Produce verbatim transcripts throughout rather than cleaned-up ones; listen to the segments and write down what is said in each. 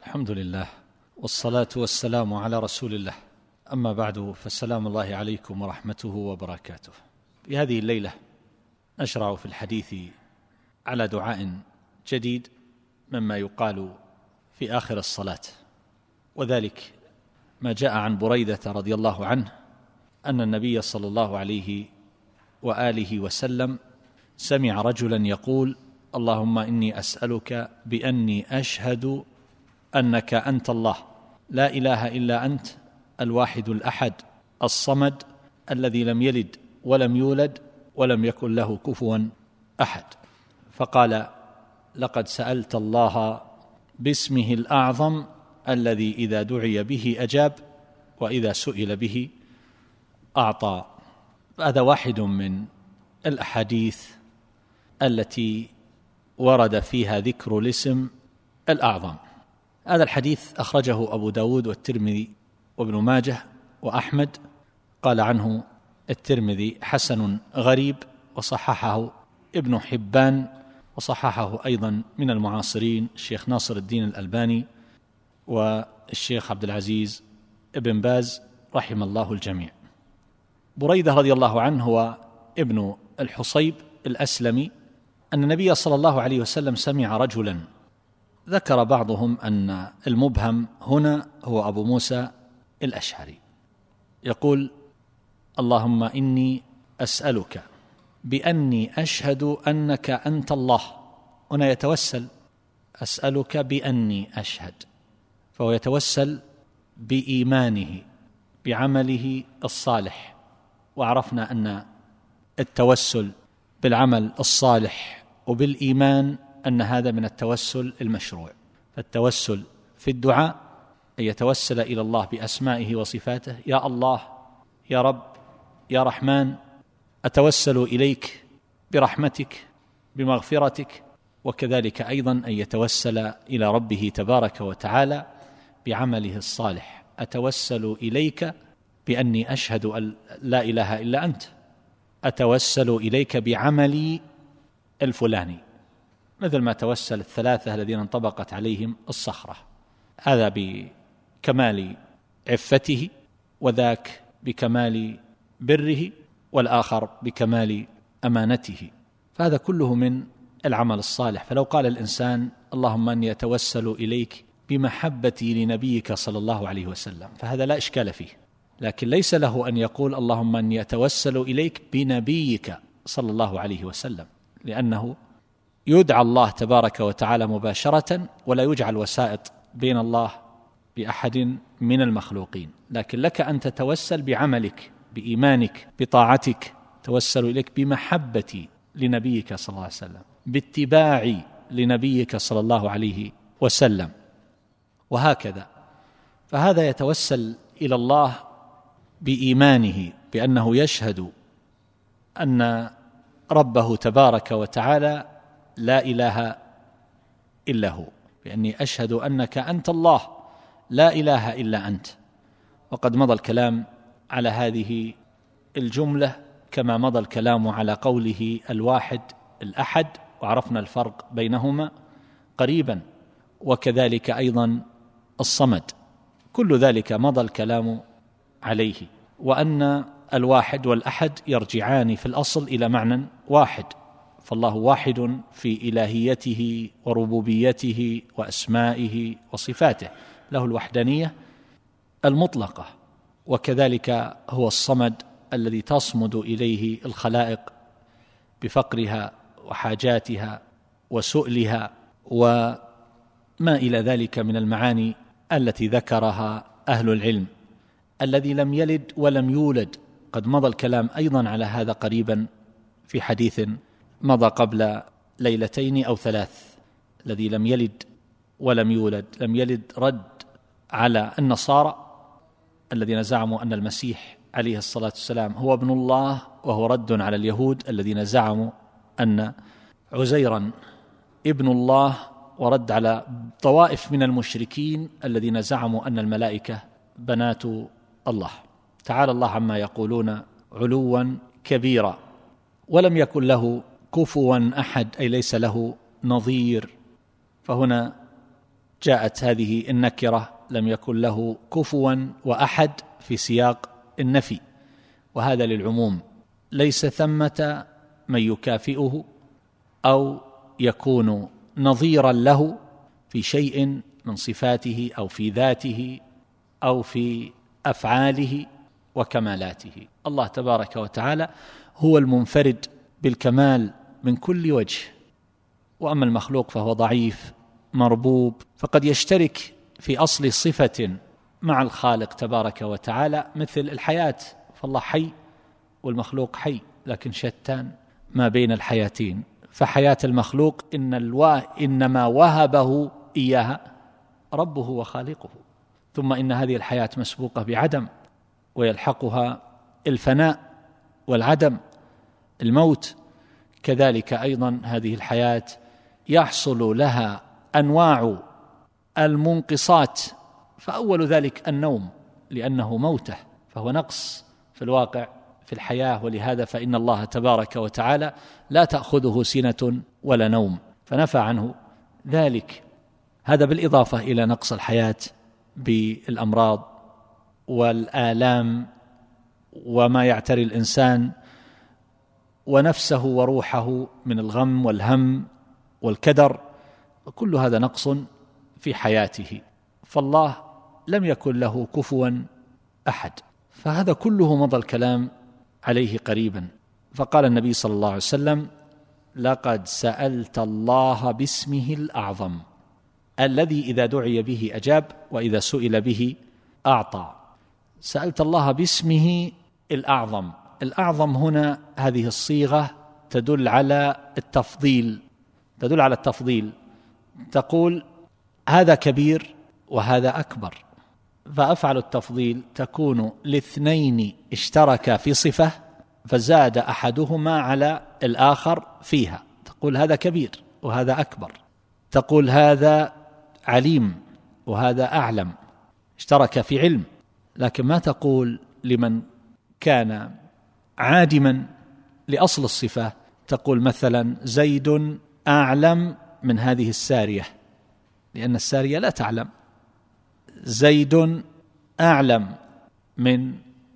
الحمد لله والصلاة والسلام على رسول الله، أما بعد، فالسلام الله عليكم ورحمته وبركاته. في هذه الليلة نشرع في الحديث على دعاء جديد مما يقال في آخر الصلاة، وذلك ما جاء عن بريدة رضي الله عنه أن النبي صلى الله عليه وآله وسلم سمع رجلا يقول: اللهم إني أسألك بأني أشهد أنك أنت الله، لا إله إلا أنت، الواحد الأحد الصمد، الذي لم يلد ولم يولد ولم يكن له كفوا أحد. فقال: لقد سألت الله باسمه الأعظم الذي إذا دعي به أجاب وإذا سئل به أعطى. هذا واحد من الأحاديث التي ورد فيها ذكر الاسم الأعظم. هذا الحديث أخرجه أبو داود والترمذي وابن ماجه وأحمد. قال عنه الترمذي: حسن غريب، وصححه ابن حبان، وصححه أيضا من المعاصرين الشيخ ناصر الدين الألباني والشيخ عبد العزيز ابن باز رحم الله الجميع. بريدة رضي الله عنه هو ابن الحصيب الأسلمي، أن النبي صلى الله عليه وسلم سمع رجلا، ذكر بعضهم أن المبهم هنا هو أبو موسى الأشعري، يقول: اللهم إني أسألك بأني أشهد أنك أنت الله. هنا يتوسل: أسألك بأني أشهد، فهو يتوسل بإيمانه بعمله الصالح. وعرفنا أن التوسل بالعمل الصالح وبالإيمان أن هذا من التوسل المشروع. فالتوسل في الدعاء أن يتوسل إلى الله بأسمائه وصفاته: يا الله، يا رب، يا رحمن، أتوسل إليك برحمتك بمغفرتك. وكذلك أيضا أن يتوسل إلى ربه تبارك وتعالى بعمله الصالح: أتوسل إليك بأني أشهد أن لا إله إلا أنت، أتوسل إليك بعملي الفلاني، مثل ما توسل الثلاثة الذين انطبقت عليهم الصخرة، هذا بكمال عفته، وذاك بكمال بره، والآخر بكمال أمانته. فهذا كله من العمل الصالح. فلو قال الإنسان: اللهم أني أتوسل إليك بمحبتي لنبيك صلى الله عليه وسلم، فهذا لا إشكال فيه، لكن ليس له أن يقول: اللهم أني أتوسل إليك بنبيك صلى الله عليه وسلم، لأنه يدعى الله تبارك وتعالى مباشرة، ولا يجعل وسائط بين الله بأحد من المخلوقين. لكن لك أن تتوسل بعملك، بإيمانك، بطاعتك، توسل إليك بمحبتي لنبيك صلى الله عليه وسلم، باتباعي لنبيك صلى الله عليه وسلم، وهكذا. فهذا يتوسل إلى الله بإيمانه بأنه يشهد أن ربه تبارك وتعالى لا إله إلا هو، بأني أشهد أنك أنت الله، لا إله إلا أنت. وقد مضى الكلام على هذه الجملة كما مضى الكلام على قوله الواحد الأحد، وعرفنا الفرق بينهما قريبا، وكذلك أيضا الصمد، كل ذلك مضى الكلام عليه. وأن الواحد والأحد يرجعان في الأصل إلى معنى واحد، فالله واحد في إلهيته وربوبيته وأسمائه وصفاته، له الوحدانية المطلقة. وكذلك هو الصمد الذي تصمد إليه الخلائق بفقرها وحاجاتها وسؤلها وما إلى ذلك من المعاني التي ذكرها أهل العلم. الذي لم يلد ولم يولد، قد مضى الكلام أيضا على هذا قريبا في حديث مضى قبل ليلتين أو ثلاث. الذي لم يلد ولم يولد، لم يلد رد على النصارى الذين زعموا أن المسيح عليه الصلاة والسلام هو ابن الله، وهو رد على اليهود الذين زعموا أن عزيرا ابن الله، ورد على طوائف من المشركين الذين زعموا أن الملائكة بنات الله. تعالى الله عما يقولون علوا كبيرا. ولم يكن له كفوا أحد، أي ليس له نظير. فهنا جاءت هذه النكرة لم يكن له كفوا وأحد في سياق النفي، وهذا للعموم، ليس ثمة من يكافئه أو يكون نظيرا له في شيء من صفاته أو في ذاته أو في أفعاله وكمالاته. الله تبارك وتعالى هو المنفرد بالكمال من كل وجه، وأما المخلوق فهو ضعيف مربوب، فقد يشترك في أصل صفة مع الخالق تبارك وتعالى، مثل الحياة، فالله حي والمخلوق حي، لكن شتان ما بين الحياتين. فحياة المخلوق إن الوا... إنما وهبه إياها ربه وخالقه، ثم إن هذه الحياة مسبوقة بعدم، ويلحقها الفناء والعدم، الموت. كذلك أيضا هذه الحياة يحصل لها أنواع المنقصات، فأول ذلك النوم، لأنه موته، فهو نقص في الواقع في الحياة، ولهذا فإن الله تبارك وتعالى لا تأخذه سنة ولا نوم، فنفى عنه ذلك. هذا بالإضافة إلى نقص الحياة بالأمراض والآلام وما يعتري الإنسان ونفسه وروحه من الغم والهم والكدر، وكل هذا نقص في حياته. فالله لم يكن له كفوا أحد، فهذا كله مضى الكلام عليه قريبا. فقال النبي صلى الله عليه وسلم: لقد سألت الله باسمه الأعظم الذي إذا دعي به أجاب وإذا سئل به أعطى. سألت الله باسمه الأعظم. الأعظم هنا هذه الصيغة تدل على التفضيل، تدل على التفضيل، تقول هذا كبير وهذا أكبر، فأفعل التفضيل تكون لاثنين اشتركا في صفة فزاد أحدهما على الآخر فيها، تقول هذا كبير وهذا أكبر، تقول هذا عليم وهذا أعلم، اشترك في علم. لكن ما تقول لمن كان عادما لأصل الصفة، تقول مثلا زيد أعلم من هذه السارية، لأن السارية لا تعلم. زيد أعلم من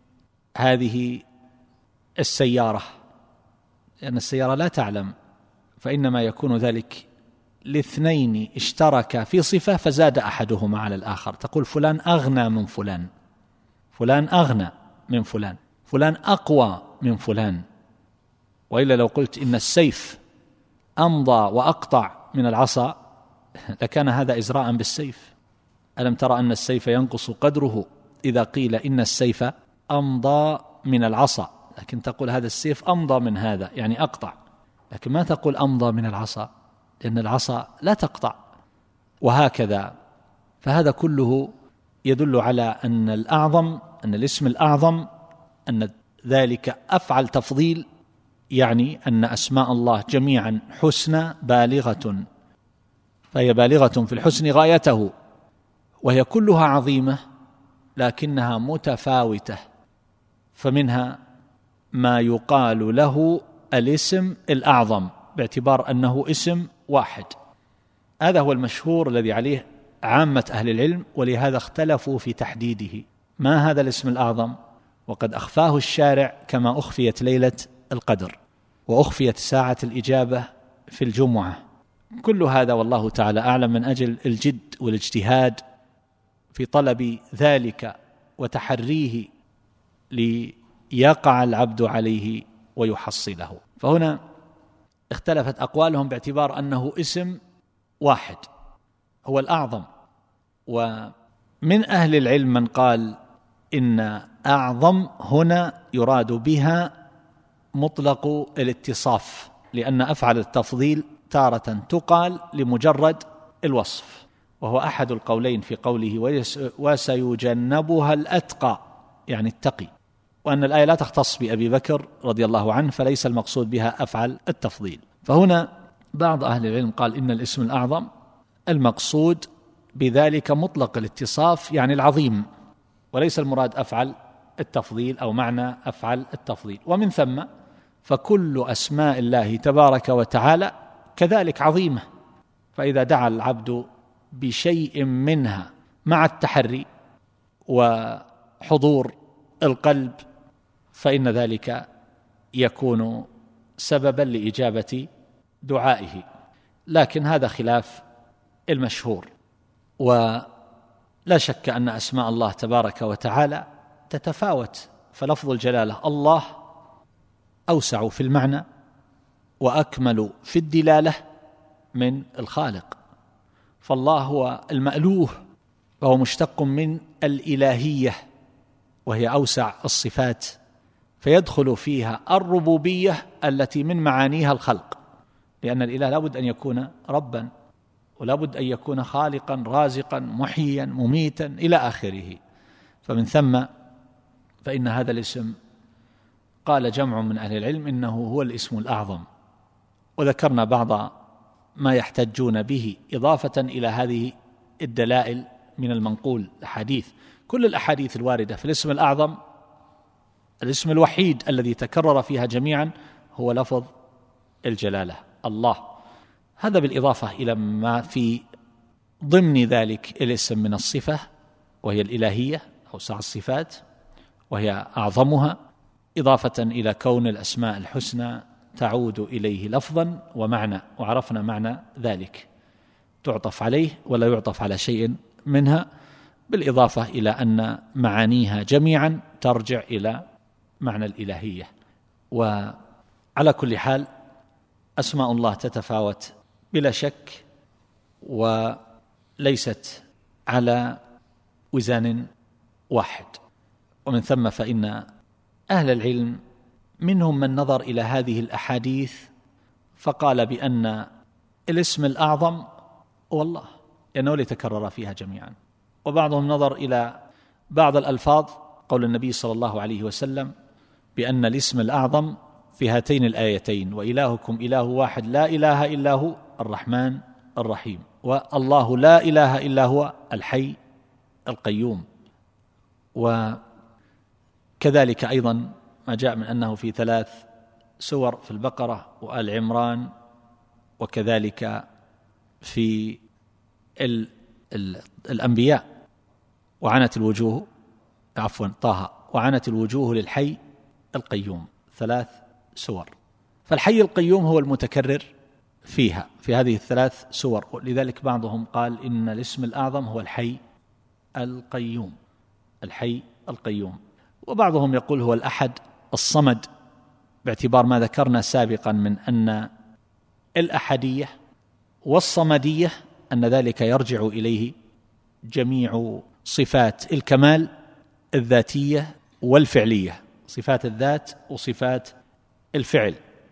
هذه السيارة، لأن السيارة لا تعلم، فإنما يكون ذلك لاثنين اشترك في صفة فزاد أحدهما على الآخر. تقول فلان أغنى من فلان، فلان أغنى من فلان، فلان أقوى من فلان. وإلا لو قلت إن السيف أمضى وأقطع من العصا لكان هذا إزراء بالسيف. ألم ترى أن السيف ينقص قدره إذا قيل إن السيف أمضى من العصا، لكن تقول هذا السيف أمضى من هذا، يعني أقطع، لكن ما تقول أمضى من العصا، لأن العصا لا تقطع، وهكذا. فهذا كله يدل على أن الأعظم، أن الاسم الأعظم، أن ذلك أفعل تفضيل، يعني أن أسماء الله جميعا حسنى بالغة، فهي بالغة في الحسن غايته، وهي كلها عظيمة لكنها متفاوتة. فمنها ما يقال له الاسم الأعظم باعتبار أنه اسم واحد، هذا هو المشهور الذي عليه عامة أهل العلم، ولهذا اختلفوا في تحديده. ما هذا الاسم الأعظم؟ وقد أخفاه الشارع كما أخفيت ليلة القدر وأخفيت ساعة الإجابة في الجمعة. كل هذا والله تعالى أعلم من أجل الجد والاجتهاد في طلب ذلك وتحريه ليقع العبد عليه ويحصله. فهنا اختلفت أقوالهم باعتبار أنه اسم واحد هو الأعظم. ومن أهل العلم من قال إن أعظم هنا يراد بها مطلق الاتصاف، لأن أفعل التفضيل تارة تقال لمجرد الوصف، وهو أحد القولين في قوله وسيجنبها الأتقى، يعني التقي، وأن الآية لا تختص بأبي بكر رضي الله عنه، فليس المقصود بها أفعل التفضيل. فهنا بعض أهل العلم قال إن الاسم الأعظم المقصود بذلك مطلق الاتصاف، يعني العظيم، وليس المراد أفعل التفضيل أو معنى أفعل التفضيل. ومن ثم فكل أسماء الله تبارك وتعالى كذلك عظيمة، فإذا دعا العبد بشيء منها مع التحري وحضور القلب فإن ذلك يكون سببا لإجابة دعائه، لكن هذا خلاف المشهور. ولا شك أن أسماء الله تبارك وتعالى تتفاوت، فلفظ الجلالة الله أوسع في المعنى وأكمل في الدلالة من الخالق، فالله هو المألوه وهو مشتق من الإلهية وهي أوسع الصفات، فيدخل فيها الربوبية التي من معانيها الخلق، لأن الإله لا بد أن يكون ربا ولا بد أن يكون خالقا رازقا محيا مميتا إلى آخره. فمن ثم فإن هذا الاسم قال جمع من أهل العلم إنه هو الاسم الأعظم، وذكرنا بعض ما يحتجون به إضافة إلى هذه الدلائل من المنقول الحديث. كل الأحاديث الواردة في الاسم الأعظم الاسم الوحيد الذي تكرر فيها جميعا هو لفظ الجلالة الله، هذا بالإضافة إلى ما في ضمن ذلك الاسم من الصفة وهي الإلهية أوسع الصفات وهي أعظمها، إضافة إلى كون الأسماء الحسنى تعود إليه لفظا ومعنى، وعرفنا معنى ذلك، تعطف عليه ولا يعطف على شيء منها، بالإضافة إلى أن معانيها جميعا ترجع إلى معنى الإلهية. وعلى كل حال أسماء الله تتفاوت بلا شك، وليست على وزان واحد، ومن ثم فإن أهل العلم منهم من نظر إلى هذه الأحاديث فقال بأن الاسم الأعظم هو الله لأنه ليتكرر فيها جميعا، وبعضهم نظر إلى بعض الألفاظ قول النبي صلى الله عليه وسلم بأن الاسم الأعظم في هاتين الآيتين وإلهكم إله واحد لا إله إلا هو الرحمن الرحيم، والله لا إله إلا هو الحي القيوم. وكذلك أيضا ما جاء من أنه في ثلاث سور في البقرة وآل عمران، وكذلك في ال ال الأنبياء وعنت الوجوه عفوا طه وعنت الوجوه للحي القيوم، ثلاث سور، فالحي القيوم هو المتكرر فيها في هذه الثلاث سور، لذلك بعضهم قال إن الاسم الأعظم هو الحي القيوم الحي القيوم، وبعضهم يقول هو الأحد الصمد، باعتبار ما ذكرنا سابقا من أن الأحدية والصمدية أن ذلك يرجع إليه جميع صفات الكمال الذاتية والفعلية، صفات الذات وصفات الفعل.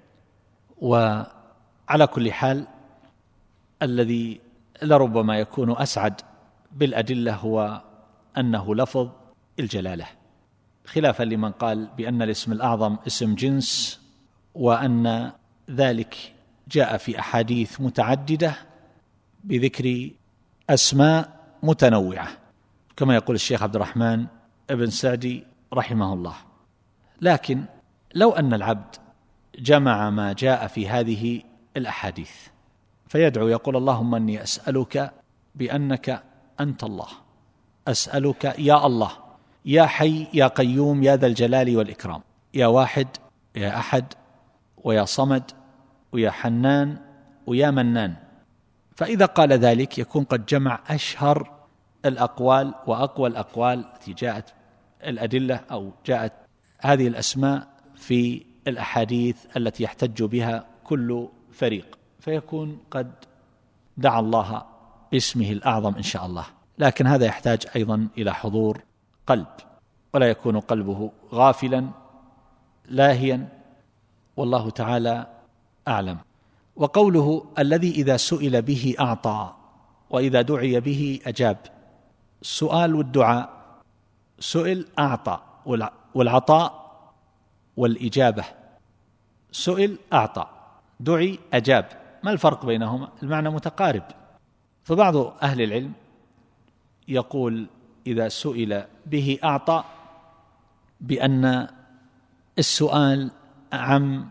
وعلى كل حال الذي لربما يكون أسعد بالأدلة هو أنه لفظ الجلالة، خلافا لمن قال بأن الاسم الأعظم اسم جنس، وأن ذلك جاء في أحاديث متعددة بذكر أسماء متنوعة كما يقول الشيخ عبد الرحمن ابن سعدي رحمه الله. لكن لو أن العبد جمع ما جاء في هذه الأحاديث فيدعو يقول اللهم أني أسألك بأنك أنت الله، أسألك يا الله يا حي يا قيوم يا ذا الجلال والإكرام، يا واحد يا أحد ويا صمد ويا حنان ويا منان. فإذا قال ذلك يكون قد جمع أشهر الأقوال وأقوى الأقوال التي جاءت الأدلة أو جاءت هذه الأسماء في الأحاديث التي يحتج بها كل فريق، فيكون قد دعا الله باسمه الأعظم إن شاء الله. لكن هذا يحتاج أيضا إلى حضور قلب، ولا يكون قلبه غافلا لاهيا، والله تعالى أعلم. وقوله الذي إذا سئل به أعطى وإذا دعي به أجاب، السؤال والدعاء، سئل أعطى، والعطاء والإجابة، سئل أعطى دعي أجاب، ما الفرق بينهما؟ المعنى متقارب. فبعض أهل العلم يقول إذا سئل به أعطى بأن السؤال أعم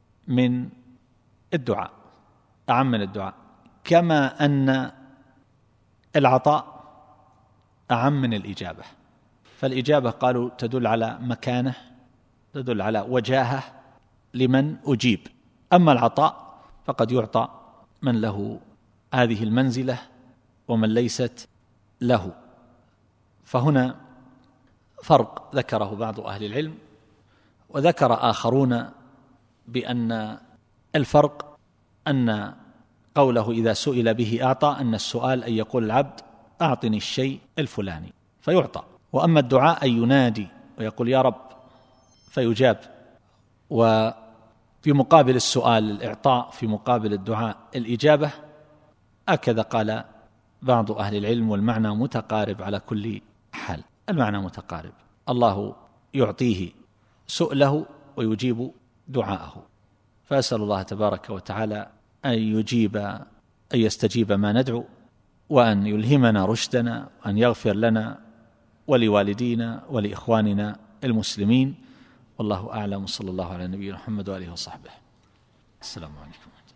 من الدعاء أعم من الدعاء، كما أن العطاء أعم من الإجابة، فالإجابة قالوا تدل على مكانة، تدل على وجاهة لمن أجيب، أما العطاء فقد يعطى من له هذه المنزلة ومن ليست له. فهنا فرق ذكره بعض أهل العلم، وذكر آخرون بأن الفرق أن قوله إذا سئل به أعطى، أن السؤال أن يقول العبد أعطني الشيء الفلاني فيعطى، وأما الدعاء أن ينادي ويقول يا رب فيجاب. وفي مقابل السؤال الإعطاء، في مقابل الدعاء الإجابة، هكذا قال بعض أهل العلم، والمعنى متقارب على كل حال، المعنى متقارب، الله يعطيه سؤله ويجيب دعاءه. فأسأل الله تبارك وتعالى أن يجيب أن يستجيب ما ندعو، وأن يلهمنا رشدنا، وأن يغفر لنا ولوالدينا ولإخواننا المسلمين. والله أعلم، صلى الله على نبينا محمد وآله وصحبه. السلام عليكم.